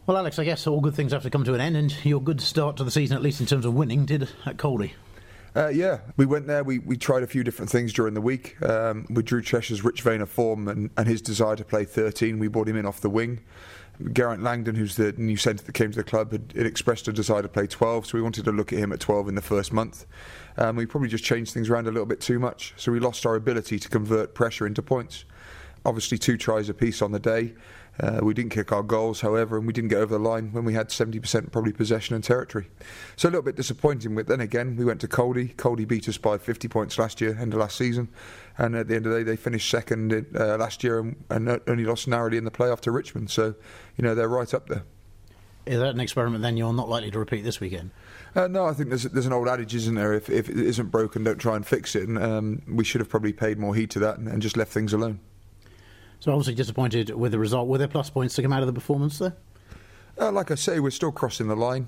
Well, Alex, I guess all good things have to come to an end, and your good start to the season, at least in terms of winning, did at Coldy. Yeah, we went there, we tried a few different things during the week. We drew Cheshire's rich vein of form and his desire to play 13. We brought him in off the wing. Geraint Langdon, who's the new centre that came to the club, had expressed a desire to play 12, so we wanted to look at him at 12 in the first month. We probably just changed things around a little bit too much, so we lost our ability to convert pressure into points. Obviously 2 tries apiece on the day. We didn't kick our goals, however, and we didn't get over the line when we had 70% probably possession and territory. So a little bit disappointing, but then again, we went to Coldy. Coldy beat us by 50 points last year, end of last season, and at the end of the day, they finished second last year and only lost narrowly in the playoff to Richmond. So, they're right up there. Is that an experiment then you're not likely to repeat this weekend? No, I think there's an old adage, isn't there? If it isn't broken, don't try and fix it. And we should have probably paid more heed to that and just left things alone. So obviously disappointed with the result. Were there plus points to come out of the performance there? Like I say, we're still crossing the line.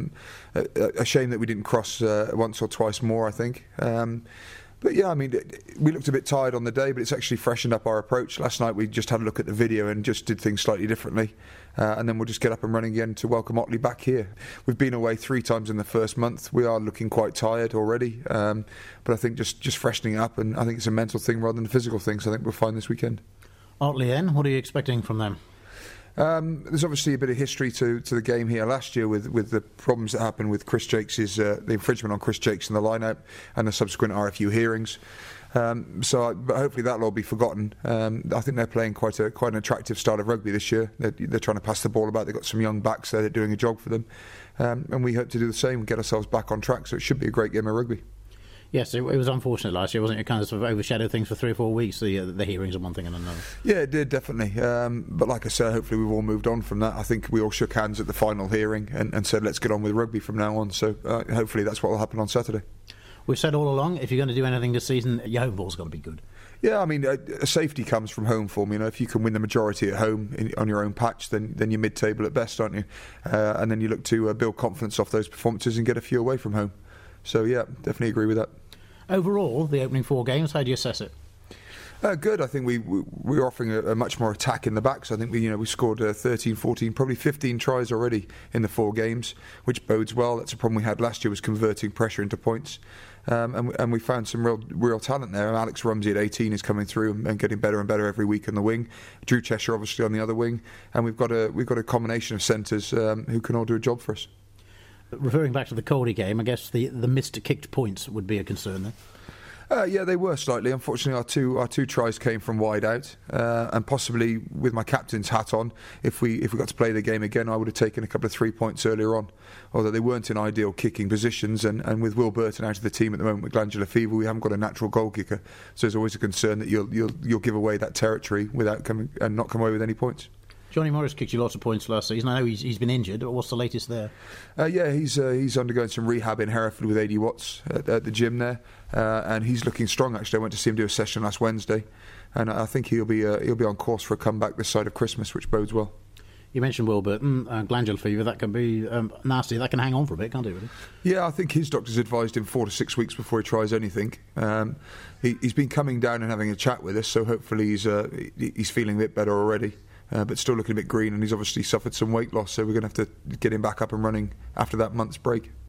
A shame that we didn't cross once or twice more, I think. But yeah, I mean, we looked a bit tired on the day, but it's actually freshened up our approach. Last night we just had a look at the video and just did things slightly differently. And then we'll just get up and running again to welcome Otley back here. We've been away 3 times in the first month. We are looking quite tired already. But I think just freshening up, and I think it's a mental thing rather than a physical thing, so I think we'll find this weekend. Otley then, what are you expecting from them? There's obviously a bit of history to the game here last year with the problems that happened with Chris Jakes' the infringement on Chris Jakes in the line-out and the subsequent RFU hearings. But hopefully that'll all be forgotten. I think they're playing quite an attractive style of rugby this year. They're trying to pass the ball about. They've got some young backs there that are doing a job for them, and we hope to do the same and get ourselves back on track. So it should be a great game of rugby. Yes, it was unfortunate last year, wasn't it? It kind of sort of overshadowed things for 3 or 4 weeks, the hearings and one thing and another. Yeah, it did, definitely. But like I said, hopefully we've all moved on from that. I think we all shook hands at the final hearing and said, let's get on with rugby from now on. So hopefully that's what will happen on Saturday. We've said all along, if you're going to do anything this season, your home ball's got to be good. Yeah, I mean, safety comes from home form. If you can win the majority at home on your own patch, then you're mid-table at best, aren't you? And then you look to build confidence off those performances and get a few away from home. So yeah, definitely agree with that. Overall, the opening 4 games, how do you assess it? Good. I think we're offering a much more attack in the back. So I think we scored 13, 14, probably 15 tries already in the 4 games, which bodes well. That's a problem we had last year, was converting pressure into points. And we found some real talent there. Alex Rumsey at 18 is coming through and getting better and better every week on the wing. Drew Cheshire obviously on the other wing, and we've got a combination of centres who can all do a job for us. Referring back to the Coldy game, I guess the missed kicked points would be a concern there. Yeah, they were slightly. Unfortunately, our two tries came from wide out, and possibly with my captain's hat on, if we got to play the game again, I would have taken a couple of 3 points earlier on. Although they weren't in ideal kicking positions, and with Will Burton out of the team at the moment with glandular fever, we haven't got a natural goal kicker. So there's always a concern that you'll give away that territory without not come away with any points. Johnny Morris kicked you lots of points last season. I know he's been injured, but what's the latest there? Yeah, he's undergoing some rehab in Hereford with AD Watts at the gym there, and he's looking strong. Actually, I went to see him do a session last Wednesday, and I think he'll be on course for a comeback this side of Christmas, which bodes well. You mentioned Will Burton, glandular fever. That can be nasty. That can hang on for a bit, can't it? Really? Yeah, I think his doctors advised him 4 to 6 weeks before he tries anything. He's been coming down and having a chat with us, so hopefully he's feeling a bit better already. But still looking a bit green, and he's obviously suffered some weight loss, so we're going to have to get him back up and running after that month's break.